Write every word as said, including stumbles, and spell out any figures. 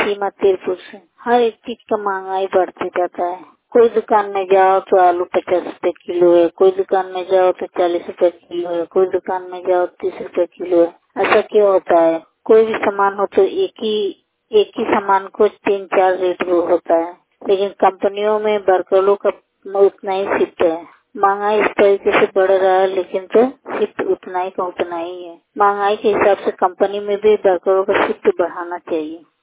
सीमा तिरपुर से। हर एक चीज का महंगाई बढ़ते जाता है। कोई दुकान में जाओ तो आलू पचास रुपए किलो है, कोई दुकान में जाओ तो चालीस रुपए किलो है, कोई दुकान में जाओ तीस रुपए किलो है। ऐसा क्यों होता है? कोई भी सामान हो तो एक ही एक ही सामान को तीन चार रेट में होता है, लेकिन कंपनियों में वर्करों का उतना ही शिफ्ट है। महंगाई इस तरीके से बढ़ रहा है, लेकिन तो शिफ्ट उतना ही का उतना ही है। महंगाई के हिसाब से कंपनी में भी वर्करों का शिफ्ट बढ़ाना चाहिए।